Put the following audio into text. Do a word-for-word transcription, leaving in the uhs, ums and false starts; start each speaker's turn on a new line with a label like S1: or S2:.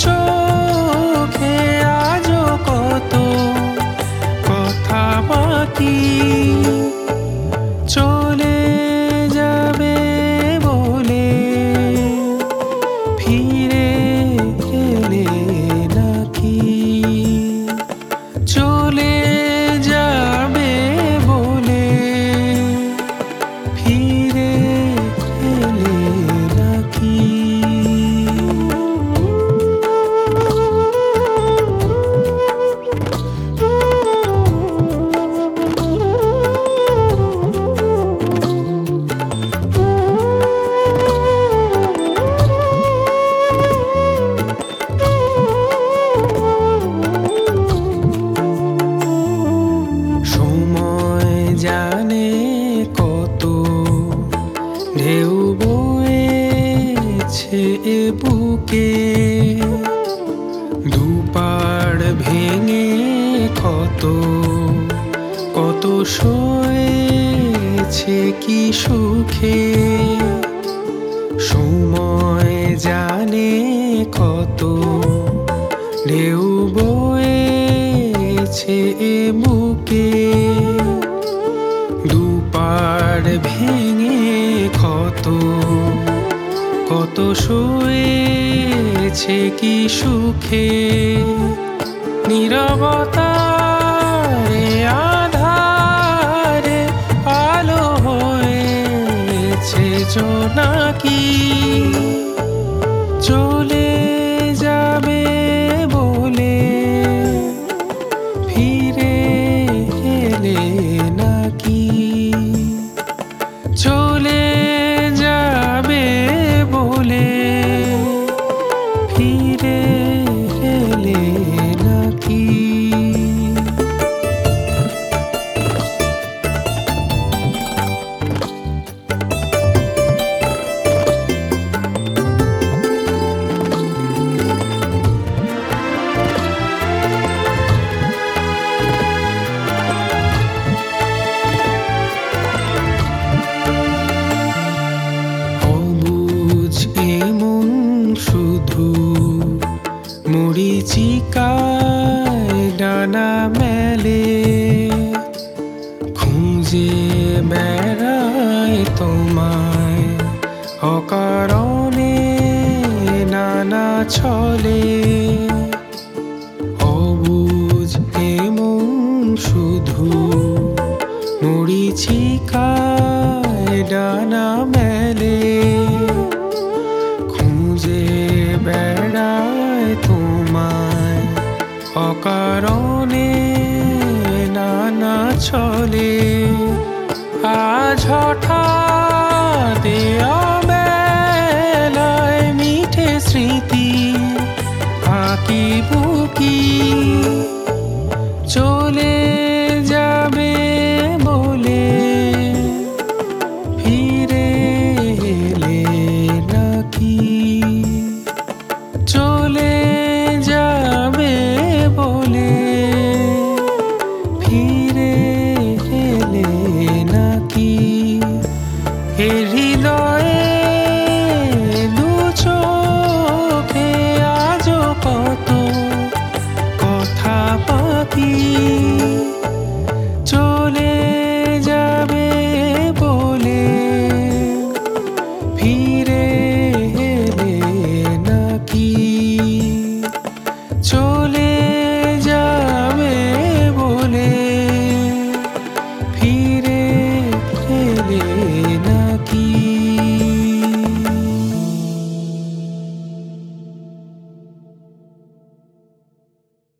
S1: চোখে আজও কত কথা বাকি। চলে যাবে বলে ফিরে এলে নাকি? চলে যাবে বলে ফিরে এলে নাকি? জানে কত ঢেউ বয়েছে এ বুকে, দুপাড় ভেঙে কত কত সয়েছে কি সুখে। সময় জানে কত ঢেউ বয়েছে এ বুকে, দুপাড় ভেঙে কত কত সয়েছে কি সুখে। নীরবতারে আধারে আলো হয়েছে জোনাকি। চলে যাবে বলে ফিরে এলে নাকি? চলে যাবে বলে ফিরে এলে নাকি? শুধু মরিচিকায় ডানা মেলে, খুঁজে বেড়ায় তোমায় অকারণে নানা ছলে। অবুঝ এমন শুধু মরিচিকায় ডানা মেলে, খুঁজে বেড়ায় তোমায় অকারণে নানা ছলে। আজ হঠাৎ অবেলায় মিঠে স্মৃতি আঁকি বুকি। চলে যাবে বলে ফিরে এলে নাকি? চলে যাবে বলে ফিরে এলে নাকি? এ হৃদয়ে দু চোখে আজও কত কথা বাকি।